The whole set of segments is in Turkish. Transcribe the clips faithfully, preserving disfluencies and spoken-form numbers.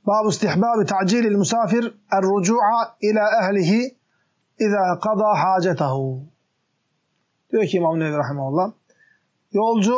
Bab istihbab ta'cilil musafir er-rucu'a ila ehlihi iza qada hacetehu. Diyor ki İmam Nevevi rahimehullah, yolcu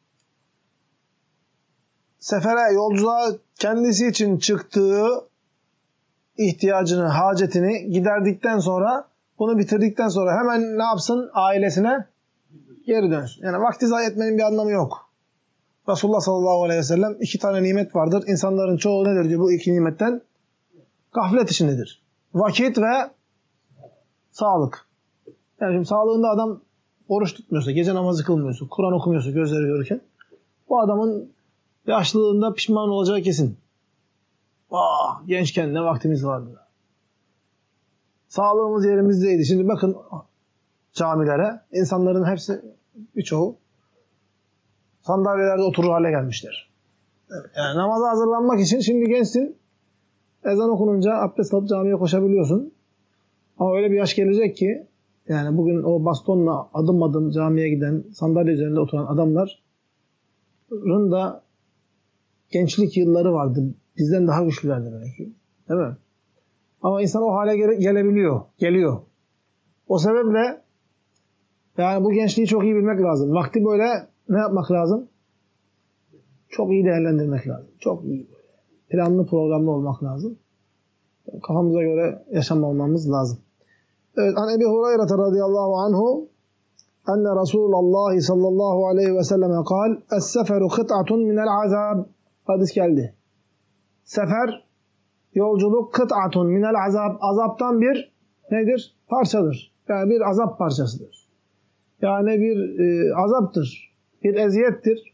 sefere, yolculuğa kendisi için çıktığı ihtiyacını, hacetini giderdikten sonra, bunu bitirdikten sonra hemen ne yapsın? Ailesine geri dönsün. Yani vakti zayi etmenin bir anlamı yok. Resulullah sallallahu aleyhi ve sellem iki tane nimet vardır. İnsanların çoğu nedir diyor bu iki nimetten? Gaflet içindedir. Vakit ve sağlık. Yani şimdi sağlığında adam oruç tutmuyorsa, gece namazı kılmıyorsa, Kur'an okumuyorsa gözleri görürken, bu adamın yaşlılığında pişman olacağı kesin. Ah, gençken ne vaktimiz vardı. Sağlığımız yerimizdeydi. Şimdi bakın camilere, insanların hepsi, birçoğu sandalyelerde oturur hale gelmişler. Yani namaza hazırlanmak için şimdi gençsin, ezan okununca abdest alıp camiye koşabiliyorsun. Ama öyle bir yaş gelecek ki, yani bugün o bastonla adım adım camiye giden, sandalye üzerinde oturan adamların da gençlik yılları vardı. Bizden daha güçlülerdi belki. Değil mi? Ama insan o hale gele- gelebiliyor, geliyor. O sebeple yani bu gençliği çok iyi bilmek lazım. Vakti böyle ne yapmak lazım? Çok iyi değerlendirmek lazım. Çok iyi. Planlı programlı olmak lazım. Kafamıza göre yaşamamamız lazım. Evet, an Ebi Hureyre radıyallahu anhu enne Resulullah sallallahu aleyhi ve selleme kal es-seferu kıt'atun minel azab. Hadis geldi. Sefer, yolculuk kıt'atun minel azab. Azaptan bir nedir? Parçadır. Yani bir azap parçasıdır. Yani bir e, azaptır. Bir eziyettir.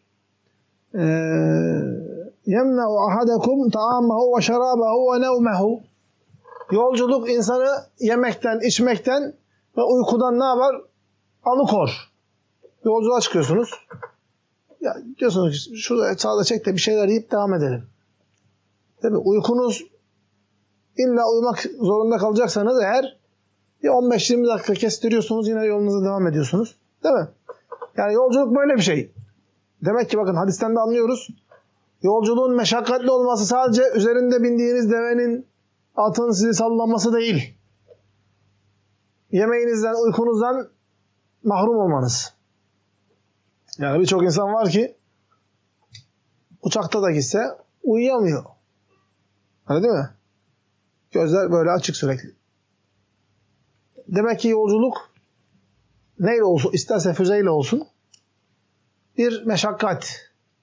Yemne'u ahadekum ta'amahu ve şerabahu ve nevmehu. Yolculuk insanı yemekten, içmekten ve uykudan ne yapar? Alıkor. Yolculuğa çıkıyorsunuz. Ya diyorsunuz ki şurada sağda çek de bir şeyler yiyip devam edelim. Değil mi? Uykunuz illa uyumak zorunda kalacaksanız eğer bir on beş yirmi dakika kestiriyorsunuz, yine yolunuza devam ediyorsunuz. Değil mi? Yani yolculuk böyle bir şey. Demek ki bakın hadisten de anlıyoruz. Yolculuğun meşakkatli olması sadece üzerinde bindiğiniz devenin, atın sizi sallaması değil. Yemeğinizden, uykunuzdan mahrum olmanız. Yani birçok insan var ki uçakta da gitse uyuyamıyor. Öyle değil mi? Gözler böyle açık sürekli. Demek ki yolculuk neyle olsun, isterse füzeyle olsun, bir meşakkat.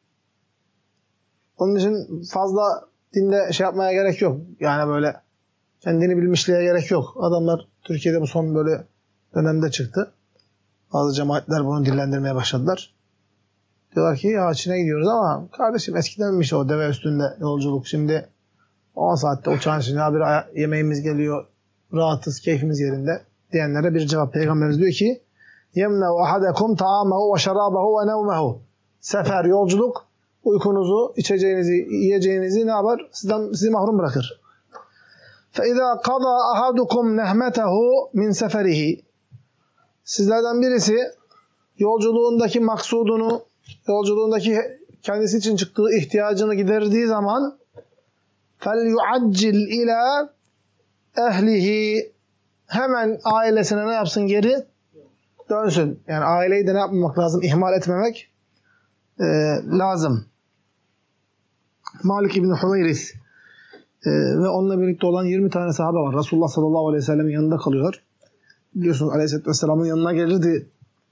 Onun için fazla dinde şey yapmaya gerek yok. Yani böyle kendini bilmişliğe gerek yok. Adamlar Türkiye'de bu son böyle dönemde çıktı. Bazı cemaatler bunu dillendirmeye başladılar. Diyorlar ki ya Çin'e gidiyoruz ama kardeşim eskidenmiş o deve üstünde yolculuk. Şimdi on saatte uçağın içine bir yemeğimiz geliyor. Rahatız, keyfimiz yerinde diyenlere bir cevap. Peygamberimiz diyor ki yemne'u ahadekum ta'amahu ve şerabahu ve nevmehu. Sefer, yolculuk uykunuzu, içeceğinizi, yiyeceğinizi ne yapar? Sizden, sizi mahrum bırakır. فَاِذَا قَضَى أَحَدُكُمْ نَحْمَتَهُ مِنْ سَفَرِهِ. Sizlerden birisi yolculuğundaki maksudunu, yolculuğundaki kendisi için çıktığı ihtiyacını giderdiği zaman فَلْيُعَجِّلْ اِلَى ehlihi. Hemen ailesine ne yapsın? Geri dönsün. Yani aileyi de ne yapmamak lazım? İhmal etmemek e, lazım. Malik İbni Hüveyris e, ve onunla birlikte olan yirmi tane sahabe var. Resulullah sallallahu aleyhi ve sellem'in yanında kalıyorlar. Biliyorsunuz aleyhisselatü vesselam'ın yanına gelirdi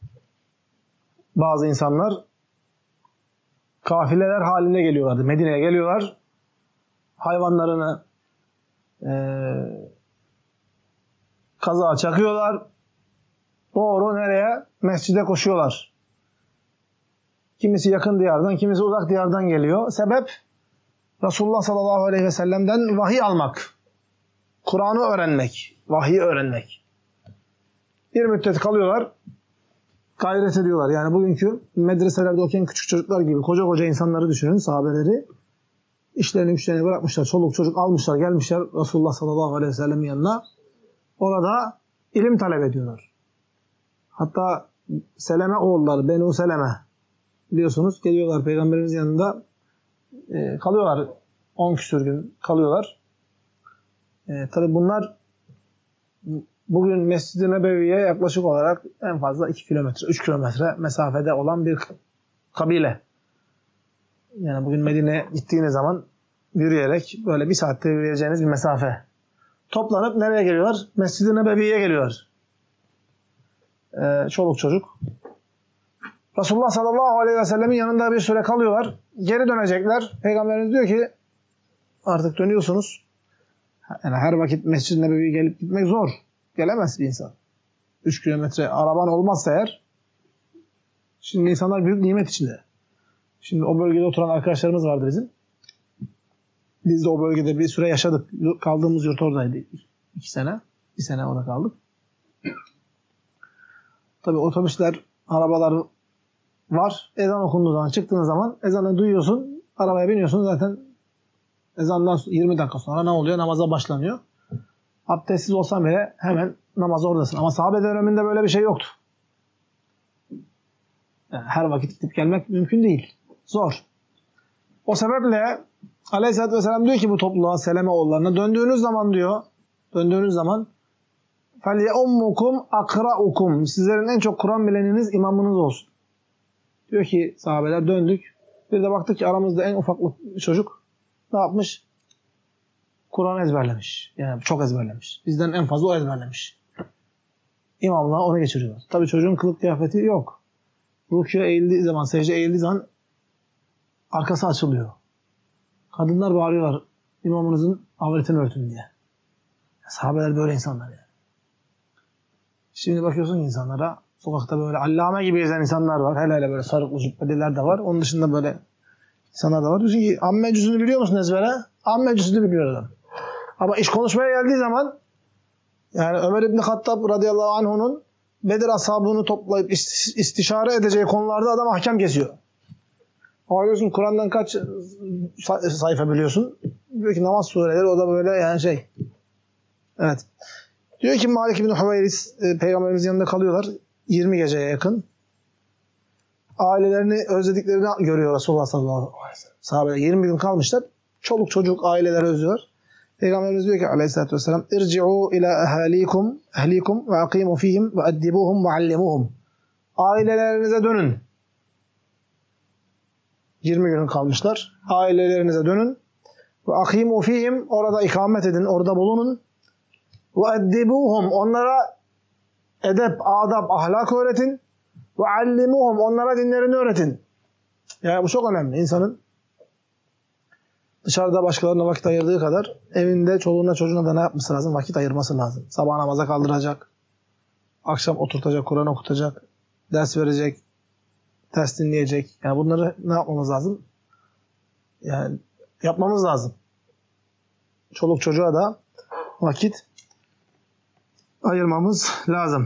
bazı insanlar. Kafileler halinde geliyorlardı. Medine'ye geliyorlar. Hayvanlarını e, kazağa çakıyorlar. Doğru nereye? Mescide koşuyorlar. Kimisi yakın diyardan, kimisi uzak diyardan geliyor. Sebep? Resulullah sallallahu aleyhi ve sellem'den vahiy almak. Kur'an'ı öğrenmek. Vahiyi öğrenmek. Bir müddet kalıyorlar. Gayret ediyorlar. Yani bugünkü medreselerde okuyan küçük çocuklar gibi koca koca insanları düşünün, sahabeleri. İşlerini güçlerini bırakmışlar. Çoluk çocuk almışlar, gelmişler Resulullah sallallahu aleyhi ve sellem'in yanına. Orada ilim talep ediyorlar. Hatta Seleme oğulları, Benu Seleme biliyorsunuz geliyorlar Peygamberimiz yanında e, kalıyorlar on küsur gün kalıyorlar. E, tabii bunlar bugün Mescid-i Nebevi'ye yaklaşık olarak en fazla iki kilometre, üç kilometre mesafede olan bir kabile. Yani bugün Medine'ye gittiğiniz zaman yürüyerek böyle bir saatte yürüyeceğiniz bir mesafe. Toplanıp nereye geliyorlar? Mescid-i Nebevi'ye geliyorlar. Ee, çoluk çocuk. Resulullah sallallahu aleyhi ve sellemin yanında bir süre kalıyorlar. Geri dönecekler. Peygamberimiz diyor ki artık dönüyorsunuz. Yani her vakit Mescid-i Nebevi'ye gelip gitmek zor. Gelemez bir insan. Üç kilometre araban olmazsa eğer, şimdi insanlar büyük nimet içinde. Şimdi o bölgede oturan arkadaşlarımız vardı bizim. Biz de o bölgede bir süre yaşadık. Kaldığımız yurt oradaydı. İki sene. Bir sene orada kaldık. Tabii otobüsler, arabalar var. Ezan okunduğu zaman, çıktığın zaman ezanı duyuyorsun. Arabaya biniyorsun. Zaten ezandan yirmi dakika sonra ne oluyor? Namaza başlanıyor. Abdestsiz olsan bile hemen namaza oradasın. Ama sahabe döneminde böyle bir şey yoktu. Yani her vakit gidip gelmek mümkün değil. Zor. O sebeple Aleyhisselatü Vesselam diyor ki bu topluluğa, Seleme oğullarına, döndüğünüz zaman diyor, döndüğünüz zaman فَلْيَؤُمُّكُمْ اَقْرَؤُكُمْ sizlerin en çok Kur'an bileniniz imamınız olsun. Diyor ki sahabeler döndük. Bir de baktık ki aramızda en ufak çocuk ne yapmış? Kur'an ezberlemiş. Yani çok ezberlemiş. Bizden en fazla o ezberlemiş. İmamlığa onu geçiriyor. Tabii çocuğun kılık kıyafeti yok. Rükûya eğildiği zaman, secde eğildiği zaman arkası açılıyor. Kadınlar bağırıyorlar imamınızın avretini örtün diye. Sahabeler böyle insanlar yani. Şimdi bakıyorsun insanlara, sokakta böyle allame gibi gezen insanlar var. Hele hele böyle sarıklı cübbeliler de var. Onun dışında böyle insanlar da var. Diyorsun ki amme cüzünü biliyor musun ezbere? Amme cüzünü biliyor adam. Ama iş konuşmaya geldiği zaman yani Ömer İbni Hattab radıyallahu anh'unun Bedir ashabını toplayıp istişare edeceği konularda adam ahkam kesiyor. Ama diyorsun Kur'an'dan kaç sayfa biliyorsun? Diyor ki namaz sureleri, o da böyle yani şey. Evet. Diyor ki Malik İbni Hüveyris e, Peygamberimizin yanında kalıyorlar. yirmi geceye yakın. Ailelerini özlediklerini görüyor Resulullah sallallahu aleyhi ve sellem. Sahabeler yirmi gün kalmışlar. Çoluk çocuk aileleri özlüyor. Peygamberimiz diyor ki aleyhissalatü vesselam irci'u ila ehalikum ehlikum ve akimu fihim ve eddibuhum ve allimuhum. Ailelerinize dönün. yirmi gün kalmışlar. Ailelerinize dönün. Ve akimu fihim, orada ikamet edin, orada bulunun. Ve eddibuhum, onlara edep, adab, ahlak öğretin. Ve allimuhum, onlara dinlerini öğretin. Yani bu çok önemli. İnsanın dışarıda başkalarına vakit ayırdığı kadar evinde çoluğuna çocuğuna da ne yapması lazım? Vakit ayırması lazım. Sabah namaza kaldıracak. Akşam oturtacak, Kur'an okutacak. Ders verecek. Ders dinleyecek. Yani bunları ne yapmamız lazım? Yani yapmamız lazım. Çoluk çocuğa da vakit ayırmamız lazım.